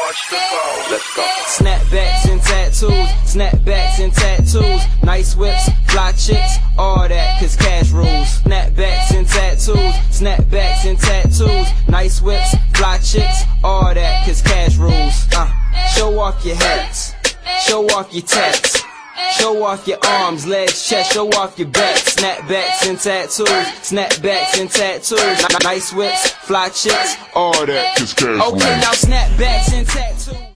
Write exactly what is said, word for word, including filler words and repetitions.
Watch the ball. Let's go. Snapbacks and tattoos, snapbacks and tattoos, nice whips, fly chicks, all that, cause cash rules. Snapbacks and tattoos, snapbacks and tattoos, nice whips, fly chicks, all that, cause cash rules. Uh, show off your hats, show off your tats, show off your arms, legs, chest, show off your back. Snapbacks and tattoos, snapbacks and tattoos, nice whips, fly chicks, All that, cause cash rules. okay, now snapbacks and tattoos.